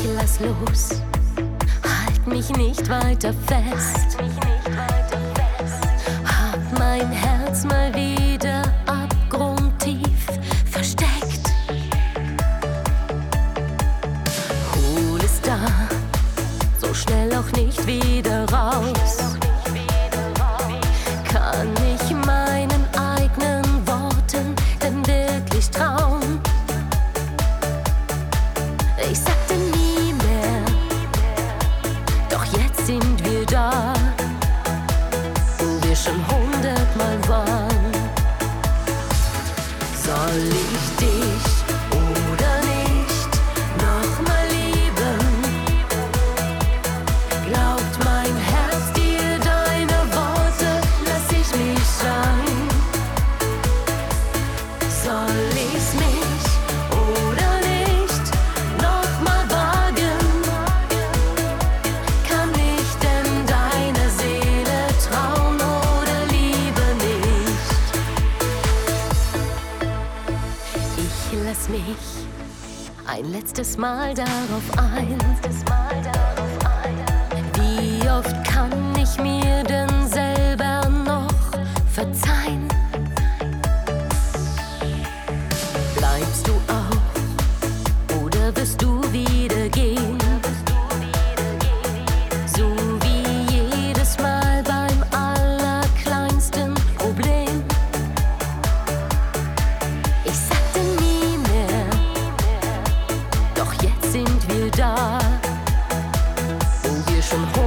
lass los, halt mich nicht weiter fest. Hab mein Herz mal wieder abgrundtief versteckt. Hol es da, so schnell auch nicht wieder raus. Kann ich meinen eigenen Worten denn wirklich trauen? Ich sagte nie mehr, doch jetzt sind wir da, wo wir schon 100-mal waren. Soll ich dich oder nicht nochmal lieben? Glaubt mein Herz dir deine Worte, lass ich mich sein. Soll ich's mich oder nicht nochmal wagen? Kann ich denn deiner Seele trauen oder lieber nicht? Ich lass mich ein letztes Mal darauf ein. Wie oft kann ich mir denn selber noch verzeihen? Bleibst du auch oder wirst du wieder gehen? So wie jedes Mal beim allerkleinsten Problem. Ich sagte nie mehr, doch jetzt sind wir da, wo wir schon